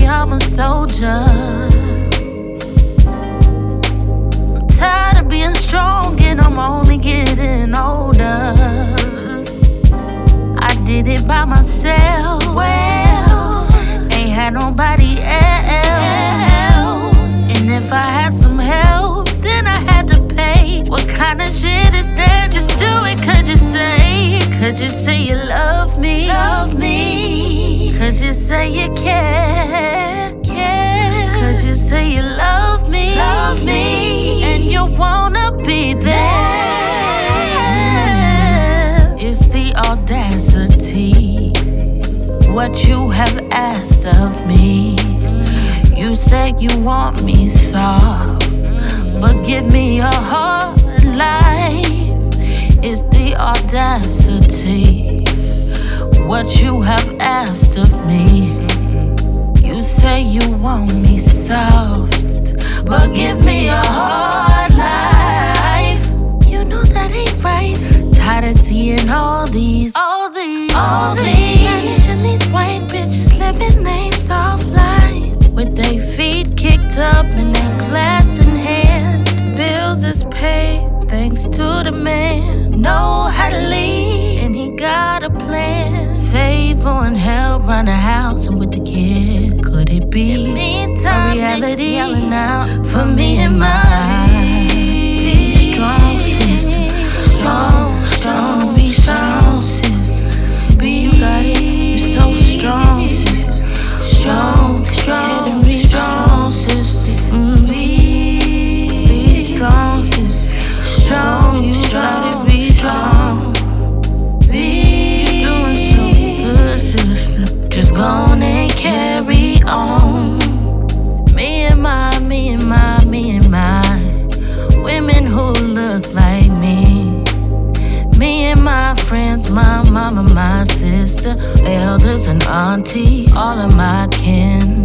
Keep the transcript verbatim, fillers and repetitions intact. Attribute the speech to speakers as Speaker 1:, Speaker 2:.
Speaker 1: I'm a soldier. I'm tired of being strong and I'm only getting older. I did it by myself. Well, ain't had nobody else. And if I had some help, then I had to pay. What kind of shit is that? Just do it, could you say? Could you say you love me? Love me. Could you say you care? Care. Could you say you love me? Love me. And you wanna be there. It's the audacity. What you have asked of me. You said you want me soft, but give me a hard life. It's the audacity. What you have asked of me. You say you want me soft, but give me a hard life. You know that ain't right. Tired of seeing all these, all these, all these Spanish and these white bitches living they soft life, with their feet kicked up and their glass in hand. Bills is paid thanks to the man. Know how to lead and he got a plan. Favor and help run the house and with the kid. Could it be a reality yelling out for me and mine? Be strong, sister. Strong, strong, be strong, sister. Be you got it. You're so strong, sister. Strong, strong, be strong, sister. Mm. Be, be strong, sister. Strong, you gotta be strong. Be doing so good, sister. Just go on and carry on. Me and my, me and my, me and my women who look like me. Me and my friends, my mama, my sister, elders and aunties, all of my kin.